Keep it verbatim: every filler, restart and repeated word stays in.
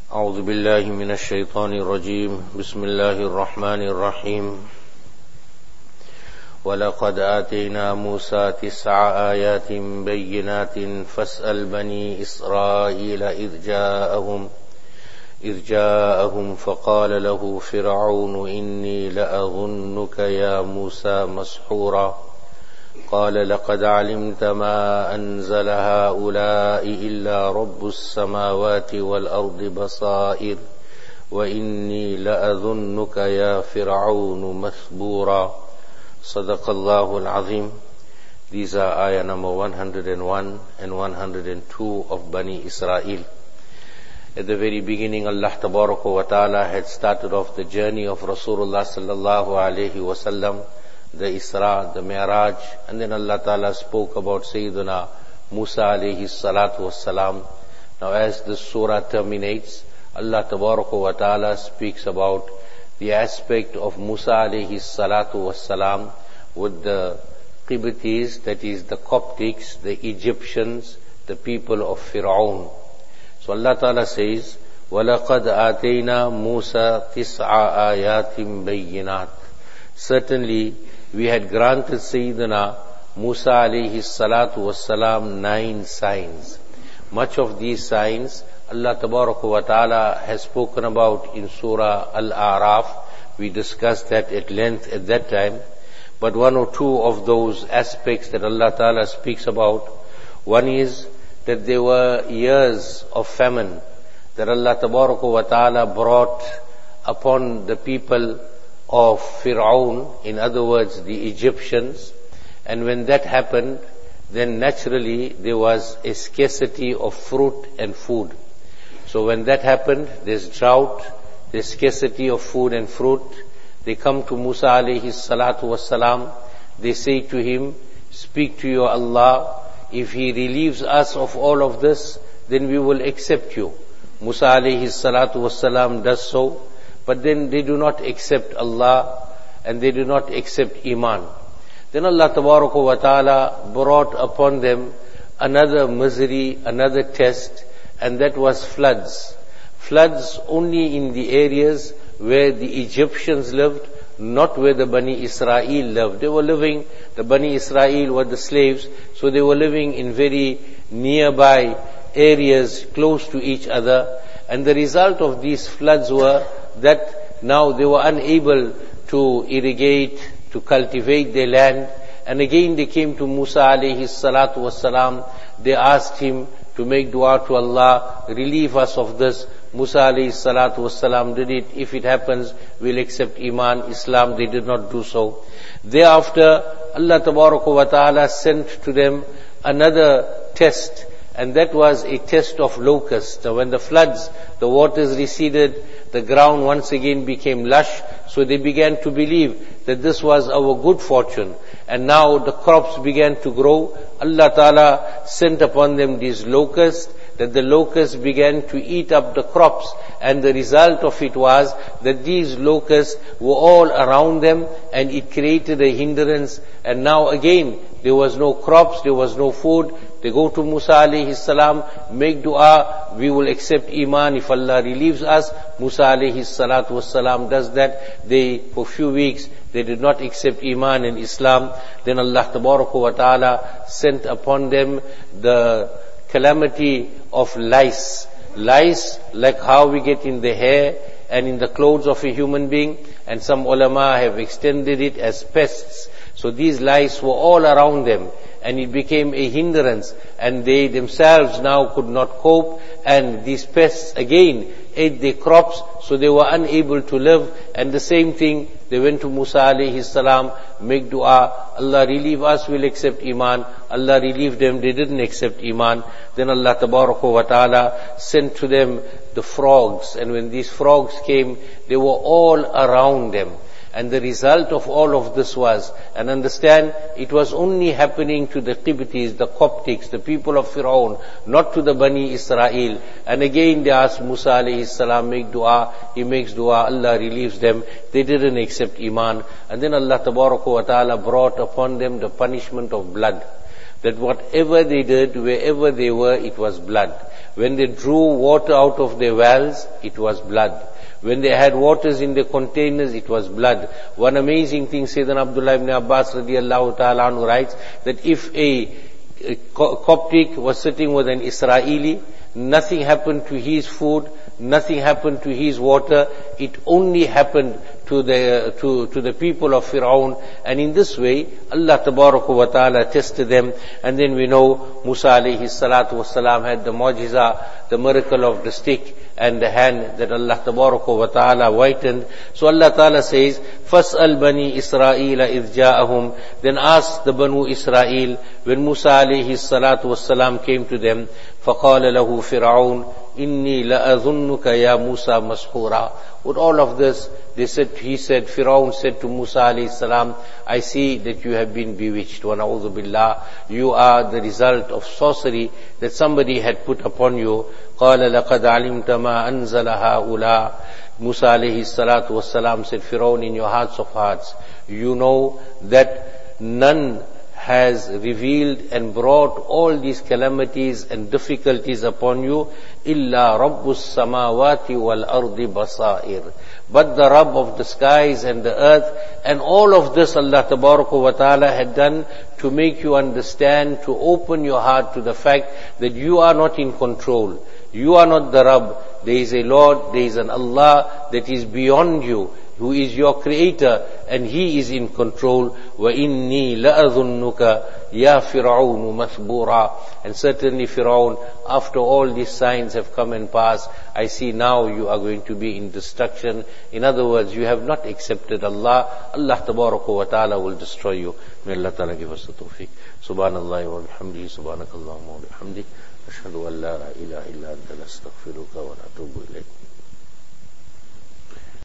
أعوذ بالله من الشيطان الرجيم بسم الله الرحمن الرحيم ولقد آتينا موسى تسع آيات بينات فاسأل بني إسرائيل إذ جاءهم إذ جاءهم فقال له فرعون إني لأظنك يا موسى مسحورا قال لقد علمت ما أنزل هؤلاء إلا رب السماوات والأرض بصائر وإني لأظنك يا فرعون مثبورا صدق الله العظيم. These are ayah number one hundred one and one hundred two of Bani Israel. At the very beginning, Allah Tabaraka wa Ta'ala had started off the journey of Rasulullah sallallahu alayhi wa sallam, the Isra, the Mi'raj, and then Allah Ta'ala spoke about Sayyidina Musa alayhi salatu wassalam. Now as this surah terminates, Allah Tabaraka wa Ta'ala speaks about the aspect of Musa alayhi salatu wassalam with the Qibtis, that is the Coptics, the Egyptians, the people of Fir'aun. So Allah Ta'ala says, وَلَقَدْ آتَيْنَا مُوسَى تِسْعَ آيَاتٍ بَيِّنَاتٍ. Certainly, we had granted Sayyidina Musa alayhi salatu wassalam nine signs. Much of these signs, Allah Tabaraka wa Ta'ala has spoken about in Surah Al-A'raf. We discussed that at length at that time. But one or two of those aspects that Allah Ta'ala speaks about, one is that there were years of famine that Allah Tabaraka wa Ta'ala brought upon the people of Fir'aun, in other words the Egyptians, and when that happened, then naturally there was a scarcity of fruit and food. So when that happened, there's drought, there's scarcity of food and fruit. They come to Musa alayhi salatu wassalam, they say to him, speak to your Allah, if He relieves us of all of this, then we will accept you. Musa alayhi salatu wassalam does so, but then they do not accept Allah and they do not accept Iman. Then Allah Tabaraka wa Ta'ala brought upon them another misery, another test, and that was floods. Floods only in the areas where the Egyptians lived, not where the Bani Israel lived. They were living, the Bani Israel were the slaves, so they were living in very nearby areas close to each other. And the result of these floods were that now they were unable to irrigate, to cultivate their land. And again they came to Musa alayhi salatu wassalam. They asked him to make dua to Allah, relieve us of this. Musa alayhi salatu wassalam did it. If it happens, we'll accept Iman, Islam. They did not do so. Thereafter, Allah Tabaraka wa Ta'ala sent to them another test, and that was a test of locusts. So when the floods, the waters receded, the ground once again became lush, so they began to believe that this was our good fortune. And now the crops began to grow. Allah Ta'ala sent upon them these locusts, that the locusts began to eat up the crops, and the result of it was that these locusts were all around them, and it created a hindrance. And now again, there was no crops, there was no food. They go to Musa alayhi salam, make dua, we will accept Iman if Allah relieves us. Musa alayhi salatu wassalam does that. They, for few weeks, they did not accept Iman and Islam. Then Allah Tabaraka wa Ta'ala sent upon them the calamity of lice. Lice, like how we get in the hair and in the clothes of a human being, and some ulama have extended it as pests. So these lice were all around them, and it became a hindrance, and they themselves now could not cope, and these pests again ate their crops, so they were unable to live. And the same thing, they went to Musa alayhi salam, make dua, Allah relieve us, we'll accept Iman. Allah relieved them, they didn't accept Iman. Then Allah Tabaraka wa Ta'ala sent to them the frogs, and when these frogs came, they were all around them. And the result of all of this was, and understand, it was only happening to the Qibtis, the Coptics, the people of Fir'aun, not to the Bani Israel. And again they asked Musa alayhi salam, make dua. He makes dua, Allah relieves them. They didn't accept Iman. And then Allah Tabaraka wa Ta'ala brought upon them the punishment of blood. that whatever they did, wherever they were, it was blood. When they drew water out of their wells, it was blood. When they had waters in the containers, it was blood. One amazing thing, Sayyidina Abdullah ibn Abbas radiallahu ta'ala anhu writes, that if a, a Coptic was sitting with an Israeli, nothing happened to his food, nothing happened to his water, it only happened to the to to the people of Fir'aun. And in this way, Allah Tabaraka wa Ta'ala tested them. And then we know Musa alayhi salatu wasalam had the mu'jiza, the miracle of the stick and the hand that Allah Tabaraka wa Ta'ala whitened. So Allah Ta'ala says, فَاسْأَلْ بَنِي إِسْرَائِيلَ إِذْ جَاءَهُمْ. Then ask the Banu Israel, when Musa alayhi salatu wasalam came to them, فَقَالَ لَهُ فِرْعَوْنَ إِنِّي لَأَظُنُّكَ يَا مُوسَى مَسْحُورًا. With all of this, they said, he said, Fir'aun said to Musa alayhi salam, I see that you have been bewitched. Wa na'udhu billah. You are the result of sorcery that somebody had put upon you. قَالَ لَقَدْ عَلِمْتَ مَا أَنزَلَ هَؤُلَاءِ. Musa alayhi salatu wasalam said, Fir'aun, in your hearts of hearts, you know that none has revealed and brought all these calamities and difficulties upon you, illa rabbus samawati wal ardi basair. But the Rabb of the skies and the earth, and all of this Allah Tabaraka wa Ta'ala had done to make you understand, to open your heart to the fact that you are not in control. You are not the Rabb. There is a Lord, there is an Allah that is beyond you, who is your creator, and He is in control. وَإِنِّي لَأَظُنُّكَ يَا فِرْعَوْنُ مَثْبُورًا. And certainly Fir'aun, after all these signs have come and passed, I see now you are going to be in destruction. In other words, you have not accepted Allah. Allah Tabaraka wa Ta'ala will destroy you. May Allah Ta'ala give us the tawfiq. Subhanallah wa bihamdihi, subhanakallahumma wa bihamdik. Ashhadu an la ilaha illa anta nastaghfiruka wa natubu ilayk.